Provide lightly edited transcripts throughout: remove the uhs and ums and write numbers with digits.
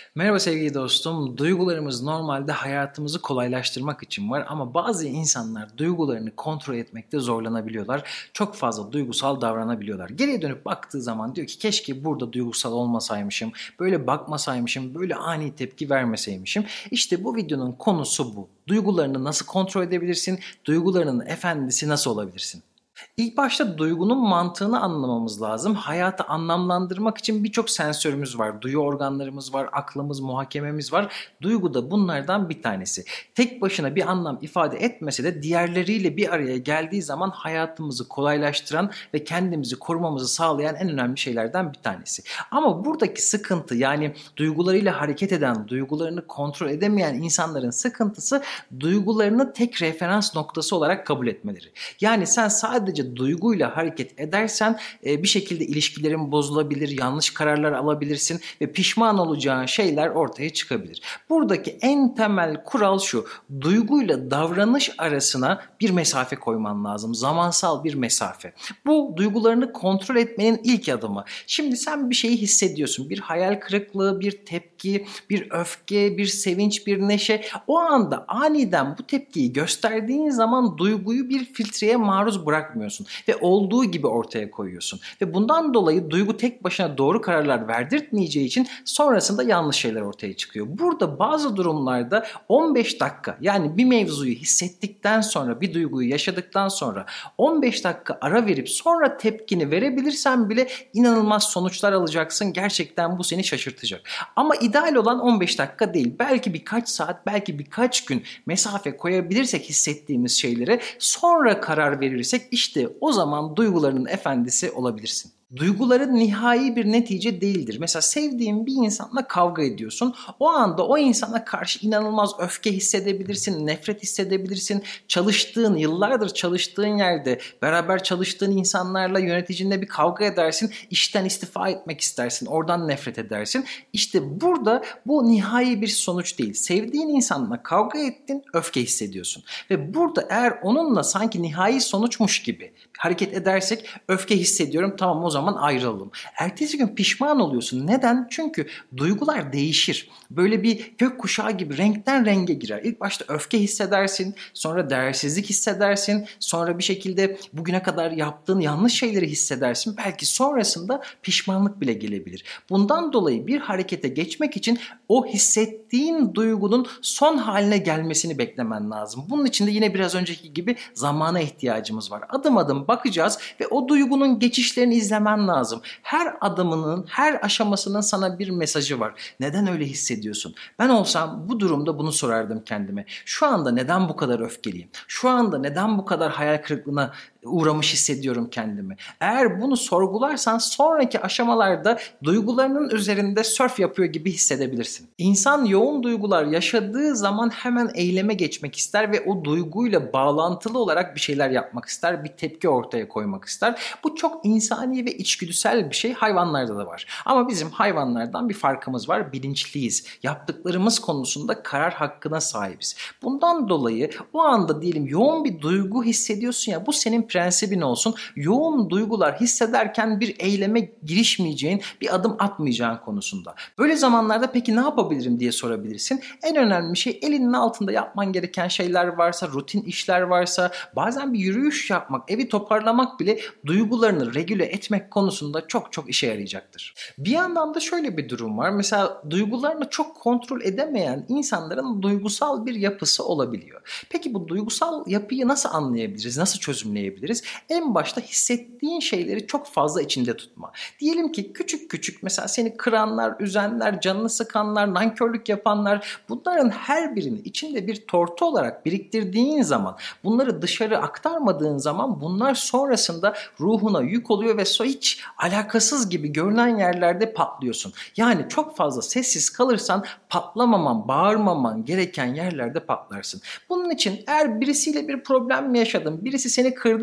Merhaba sevgili dostum. Duygularımız normalde hayatımızı kolaylaştırmak için var ama bazı insanlar duygularını kontrol etmekte zorlanabiliyorlar. Çok fazla duygusal davranabiliyorlar. Geriye dönüp baktığı zaman diyor ki keşke burada duygusal olmasaymışım, böyle bakmasaymışım, böyle ani tepki vermeseymişim. İşte bu videonun konusu bu. Duygularını nasıl kontrol edebilirsin? Duygularının efendisi nasıl olabilirsin? İlk başta duygunun mantığını anlamamız lazım. Hayatı anlamlandırmak için birçok sensörümüz var. Duyu organlarımız var, aklımız, muhakememiz var. Duygu da bunlardan bir tanesi. Tek başına bir anlam ifade etmese de diğerleriyle bir araya geldiği zaman hayatımızı kolaylaştıran ve kendimizi korumamızı sağlayan en önemli şeylerden bir tanesi. Ama buradaki sıkıntı, yani duygularıyla hareket eden, duygularını kontrol edemeyen insanların sıkıntısı duygularını tek referans noktası olarak kabul etmeleri. Yani sen sadece duyguyla hareket edersen bir şekilde ilişkilerin bozulabilir, yanlış kararlar alabilirsin ve pişman olacağın şeyler ortaya çıkabilir. Buradaki en temel kural şu: duyguyla davranış arasına bir mesafe koyman lazım. Zamansal bir mesafe. Bu duygularını kontrol etmenin ilk adımı. Şimdi sen bir şeyi hissediyorsun. Bir hayal kırıklığı, bir tepki, bir öfke, bir sevinç, bir neşe. O anda aniden bu tepkiyi gösterdiğin zaman duyguyu bir filtreye maruz bırakmıyorsun ve olduğu gibi ortaya koyuyorsun. Ve bundan dolayı duygu tek başına doğru kararlar verdirtmeyeceği için sonrasında yanlış şeyler ortaya çıkıyor. Burada bazı durumlarda 15 dakika, yani bir mevzuyu hissettikten sonra, bir duyguyu yaşadıktan sonra 15 dakika ara verip sonra tepkini verebilirsen bile inanılmaz sonuçlar alacaksın. Gerçekten bu seni şaşırtacak. Ama ideal olan 15 dakika değil. Belki birkaç saat, belki birkaç gün mesafe koyabilirsek hissettiğimiz şeylere, sonra karar verirsek işte o zaman duygularının efendisi olabilirsin. Duyguların nihai bir netice değildir. Mesela sevdiğin bir insanla kavga ediyorsun. O anda o insana karşı inanılmaz öfke hissedebilirsin, nefret hissedebilirsin. Yıllardır çalıştığın yerde, beraber çalıştığın insanlarla, yöneticinle bir kavga edersin. İşten istifa etmek istersin, oradan nefret edersin. İşte burada bu nihai bir sonuç değil. Sevdiğin insanla kavga ettin, öfke hissediyorsun. Ve burada eğer onunla sanki nihai sonuçmuş gibi hareket edersek, öfke hissediyorum, tamam o zaman ayrılalım. Ertesi gün pişman oluyorsun. Neden? Çünkü duygular değişir. Böyle bir gökkuşağı gibi renkten renge girer. İlk başta öfke hissedersin, sonra değersizlik hissedersin, sonra bir şekilde bugüne kadar yaptığın yanlış şeyleri hissedersin. Belki sonrasında pişmanlık bile gelebilir. Bundan dolayı bir harekete geçmek için o hissettiğin duygunun son haline gelmesini beklemen lazım. Bunun için de yine biraz önceki gibi zamana ihtiyacımız var. Adım adım bakacağız ve o duygunun geçişlerini izlemen lazım. Her adımının, her aşamasının sana bir mesajı var. Neden öyle hissediyorsun? Ben olsam bu durumda bunu sorardım kendime. Şu anda neden bu kadar öfkeliyim? Şu anda neden bu kadar hayal kırıklığına uğramış hissediyorum kendimi? Eğer bunu sorgularsan sonraki aşamalarda duygularının üzerinde sörf yapıyor gibi hissedebilirsin. İnsan yoğun duygular yaşadığı zaman hemen eyleme geçmek ister ve o duyguyla bağlantılı olarak bir şeyler yapmak ister, bir tepki ortaya koymak ister. Bu çok insani ve içgüdüsel bir şey, hayvanlarda da var. Ama bizim hayvanlardan bir farkımız var, bilinçliyiz. Yaptıklarımız konusunda karar hakkına sahibiz. Bundan dolayı o anda diyelim yoğun bir duygu hissediyorsun ya, bu senin prensibin olsun. Yoğun duygular hissederken bir eyleme girişmeyeceğin, bir adım atmayacağın konusunda. Böyle zamanlarda peki ne yapabilirim diye sorabilirsin. En önemli şey, elinin altında yapman gereken şeyler varsa, rutin işler varsa, bazen bir yürüyüş yapmak, evi toparlamak bile duygularını regüle etmek konusunda çok çok işe yarayacaktır. Bir yandan da şöyle bir durum var. Mesela duygularını çok kontrol edemeyen insanların duygusal bir yapısı olabiliyor. Peki bu duygusal yapıyı nasıl anlayabiliriz? Nasıl çözümleyebiliriz? En başta hissettiğin şeyleri çok fazla içinde tutma. Diyelim ki küçük küçük, mesela seni kıranlar, üzenler, canını sıkanlar, nankörlük yapanlar, bunların her birini içinde bir tortu olarak biriktirdiğin zaman, bunları dışarı aktarmadığın zaman bunlar sonrasında ruhuna yük oluyor ve hiç alakasız gibi görünen yerlerde patlıyorsun. Yani çok fazla sessiz kalırsan patlamaman, bağırmaman gereken yerlerde patlarsın. Bunun için eğer birisiyle bir problem mi yaşadın, birisi seni kırdı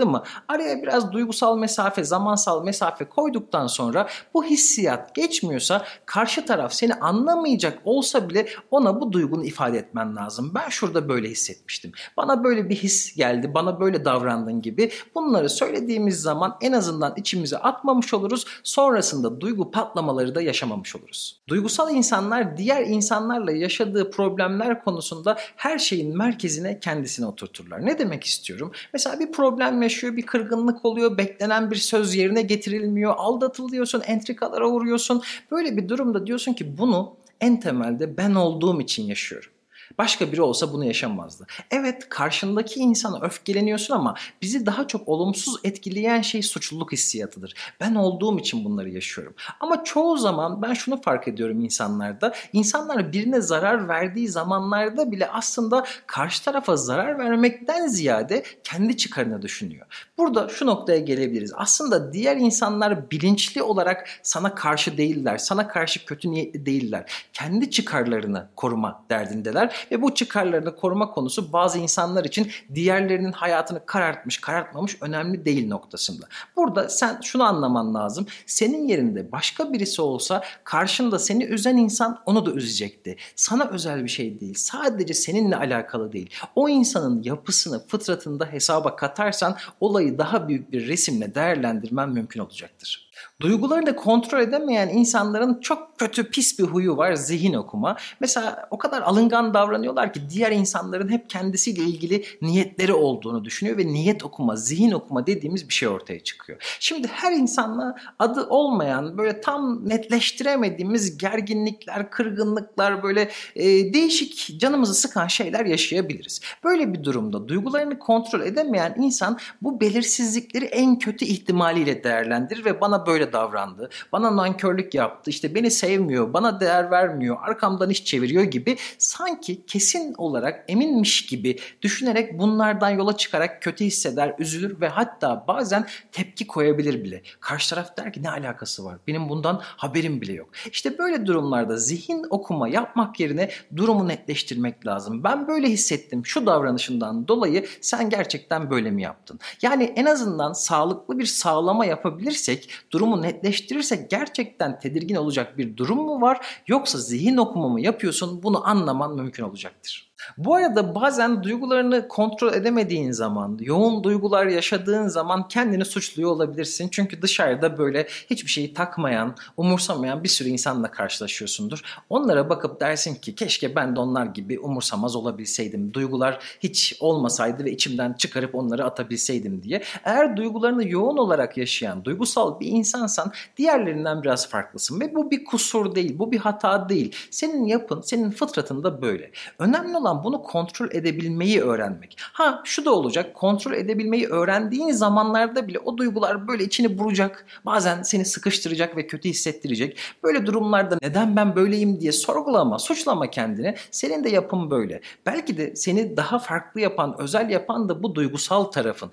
başladı mı? Araya biraz duygusal mesafe, zamansal mesafe koyduktan sonra bu hissiyat geçmiyorsa karşı taraf seni anlamayacak olsa bile ona bu duygunu ifade etmen lazım. Ben şurada böyle hissetmiştim. Bana böyle bir his geldi, bana böyle davrandın gibi. Bunları söylediğimiz zaman en azından içimize atmamış oluruz. Sonrasında duygu patlamaları da yaşamamış oluruz. Duygusal insanlar diğer insanlarla yaşadığı problemler konusunda her şeyin merkezine kendisini oturturlar. Ne demek istiyorum? Mesela bir problem yaşıyor, bir kırgınlık oluyor, beklenen bir söz yerine getirilmiyor, aldatılıyorsun, entrikalara uğruyorsun. Böyle bir durumda diyorsun ki bunu en temelde ben olduğum için yaşıyorum. Başka biri olsa bunu yaşamazdı. Evet, karşındaki insana öfkeleniyorsun ama bizi daha çok olumsuz etkileyen şey suçluluk hissiyatıdır. Ben olduğum için bunları yaşıyorum. Ama çoğu zaman ben şunu fark ediyorum insanlarda. İnsanlar birine zarar verdiği zamanlarda bile aslında karşı tarafa zarar vermekten ziyade kendi çıkarını düşünüyor. Burada şu noktaya gelebiliriz. Aslında diğer insanlar bilinçli olarak sana karşı değiller. Sana karşı kötü niyetli değiller. Kendi çıkarlarını koruma derdindeler. Ve bu çıkarlarını koruma konusu bazı insanlar için diğerlerinin hayatını karartmış, karartmamış önemli değil noktasında. Burada sen şunu anlaman lazım. Senin yerinde başka birisi olsa karşında seni üzen insan onu da üzecekti. Sana özel bir şey değil. Sadece seninle alakalı değil. O insanın yapısını, fıtratını da hesaba katarsan olayı daha büyük bir resimle değerlendirmen mümkün olacaktır. Duygularını kontrol edemeyen insanların çok kötü pis bir huyu var, zihin okuma. Mesela o kadar alıngan davranıyorlar ki diğer insanların hep kendisiyle ilgili niyetleri olduğunu düşünüyor ve niyet okuma, zihin okuma dediğimiz bir şey ortaya çıkıyor. Şimdi her insanla adı olmayan böyle tam netleştiremediğimiz gerginlikler, kırgınlıklar böyle değişik canımızı sıkan şeyler yaşayabiliriz. Böyle bir durumda duygularını kontrol edemeyen insan bu belirsizlikleri en kötü ihtimaliyle değerlendirir ve bana böyle davrandı, bana nankörlük yaptı, işte beni sevmiyor, bana değer vermiyor, arkamdan iş çeviriyor gibi sanki kesin olarak eminmiş gibi düşünerek bunlardan yola çıkarak kötü hisseder, üzülür ve hatta bazen tepki koyabilir bile. Karşı taraf der ki ne alakası var? Benim bundan haberim bile yok. İşte böyle durumlarda zihin okuma yapmak yerine durumu netleştirmek lazım. Ben böyle hissettim şu davranışından dolayı sen gerçekten böyle mi yaptın? Yani en azından sağlıklı bir sağlama yapabilirsek, durumu netleştirirsek gerçekten tedirgin olacak bir durum mu var yoksa zihin okuma mı yapıyorsun bunu anlaman mümkün olacaktır. Bu arada bazen duygularını kontrol edemediğin zaman, yoğun duygular yaşadığın zaman kendini suçluyor olabilirsin. Çünkü dışarıda böyle hiçbir şeyi takmayan, umursamayan bir sürü insanla karşılaşıyorsundur. Onlara bakıp dersin ki keşke ben de onlar gibi umursamaz olabilseydim. Duygular hiç olmasaydı ve içimden çıkarıp onları atabilseydim diye. Eğer duygularını yoğun olarak yaşayan, duygusal bir insansan diğerlerinden biraz farklısın. Ve bu bir kusur değil, bu bir hata değil. Senin yapın, senin fıtratın da böyle. Önemli olan bunu kontrol edebilmeyi öğrenmek. Ha şu da olacak, kontrol edebilmeyi öğrendiğin zamanlarda bile o duygular böyle içini buracak. Bazen seni sıkıştıracak ve kötü hissettirecek. Böyle durumlarda neden ben böyleyim diye sorgulama, suçlama kendini. Senin de yapın böyle. Belki de seni daha farklı yapan, özel yapan da bu duygusal tarafın.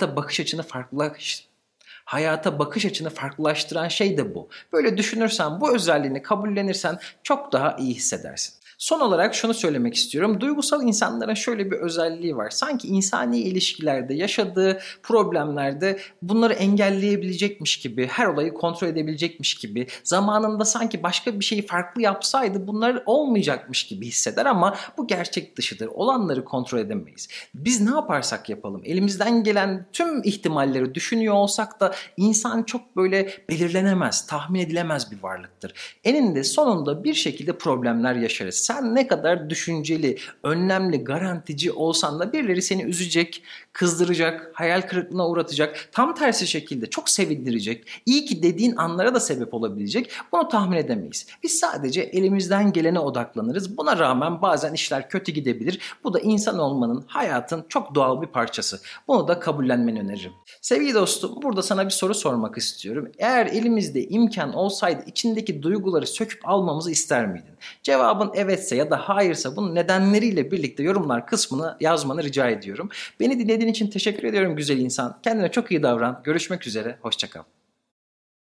Hayata bakış açını farklılaştıran şey de bu. Böyle düşünürsen, bu özelliğini kabullenirsen çok daha iyi hissedersin. Son olarak şunu söylemek istiyorum. Duygusal insanların şöyle bir özelliği var. Sanki insani ilişkilerde yaşadığı problemlerde bunları engelleyebilecekmiş gibi, her olayı kontrol edebilecekmiş gibi, zamanında sanki başka bir şeyi farklı yapsaydı bunlar olmayacakmış gibi hisseder ama bu gerçek dışıdır. Olanları kontrol edemeyiz. Biz ne yaparsak yapalım, elimizden gelen tüm ihtimalleri düşünüyor olsak da insan çok böyle belirlenemez, tahmin edilemez bir varlıktır. Eninde sonunda bir şekilde problemler yaşarız. Sen ne kadar düşünceli, önlemli, garantici olsan da birileri seni üzecek, kızdıracak, hayal kırıklığına uğratacak, tam tersi şekilde çok sevindirecek, iyi ki dediğin anlara da sebep olabilecek. Bunu tahmin edemeyiz. Biz sadece elimizden gelene odaklanırız. Buna rağmen bazen işler kötü gidebilir. Bu da insan olmanın, hayatın çok doğal bir parçası. Bunu da kabullenmeni öneririm. Sevgili dostum, burada sana bir soru sormak istiyorum. Eğer elimizde imkan olsaydı içindeki duyguları söküp almamızı ister miydin? Cevabın evetse ya da hayırsa bunun nedenleriyle birlikte yorumlar kısmına yazmanı rica ediyorum. Beni dinlediğin için teşekkür ediyorum güzel insan. Kendine çok iyi davran. Görüşmek üzere. Hoşça kal.